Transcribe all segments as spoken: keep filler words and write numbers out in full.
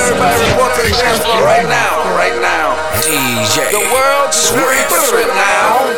Everybody report to the dance floor right now, right now. D J. The world is reaping now.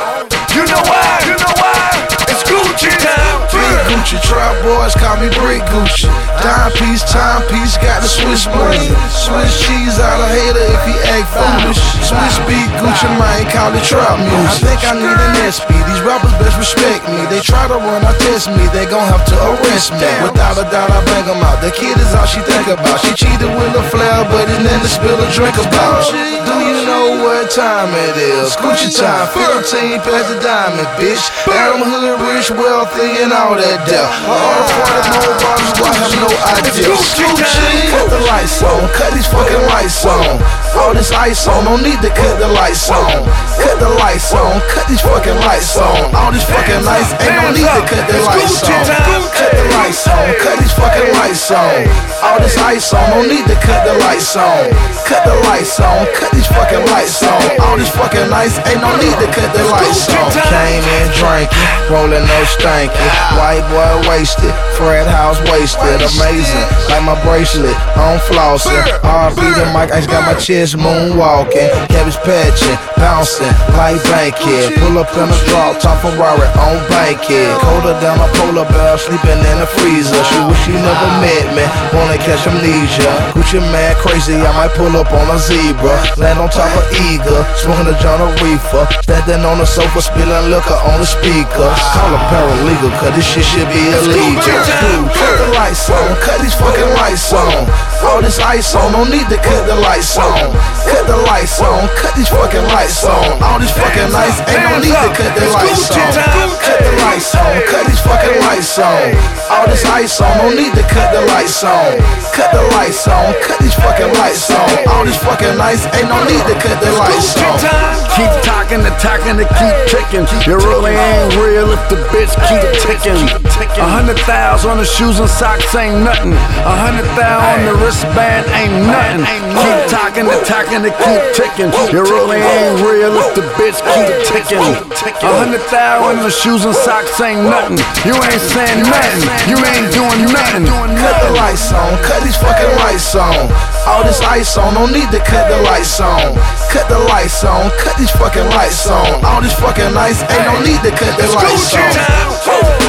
You know why? You know why? It's Gucci time. Big Gucci, trap boys call me Brick Gucci. Dime piece, time piece, got the Swiss money. Swiss cheese out of hater if he act foolish. Swiss beat Gucci, man, call it trap music. I think I need an S P, these rappers best respect me. They try to run, I test me, they gon' have to arrest me. Without a doubt, I bang them out. The kid is all she think about. She cheated with a flair, but it's nothing to spill a drink about. Do you know what time it is? Gucci time, fifteen past the diamond, bitch. I'm hood, rich, wealthy, and all that there. All the party, no bottles, I have no idea. Gucci, cut the lights on, cut these fucking lights on. All this ice on, don't need to cut the lights on. Cut the lights on, cut these fucking lights on. All these fucking lights, ain't no need to cut the lights on. Cut the lights on, cut these fucking lights on. All this ice on, don't need to cut the lights on. Cut the lights on, cut these fucking lights on. All these fucking lights, ain't no need to cut the lights on. Came in drinking, rolling no stanky. White boy wasted, Fred House wasted. Amazing, like my bracelet, I'm flossing. R B the mic, I just got my chest moonwalking. Cabbage patching, bouncing like Bankhead. Pull up in a drop, top Ferrari on Bankhead. Colder than a polar bear, sleeping in a freezer. She wish she never met me, wanna catch amnesia. Gucci mad crazy, I might pull up on a zebra. Land on top of Eagle, smoking a John Reefer. Standing on the sofa, spilling liquor on the speaker. Call a paralegal, cause this shit should be illegal. Dude, cut the lights on, cut these fucking lights on. All this ice on, don't need to cut the lights on. Cut the lights on, cut these fucking lights on. All these fucking lights, ain't no need to cut the lights on. Cut the lights on, cut these fucking lights on. All this ice on, don't need to cut the lights on. Cut the lights on, cut these fucking lights on. All these fucking lights, ain't no need to cut the lights on. Keep talking, attacking, to keep ticking. You really ain't real if the bitch keep ticking. A hundred thousand on the shoes and socks ain't nothing. A hundred thousand on the wristband ain't nothing. Keep talking, attacking, to keep ticking. You really ain't real if the bitch keep ticking. A hundred thousand on the shoes and socks ain't nothing. You ain't saying nothing. You ain't doing nothing. Cut the lights on, cut these fucking lights on. All this ice on, don't need to cut the lights on. Cut the lights on, cut these fucking lights on. All these fucking lights, ain't no need to cut the lights on.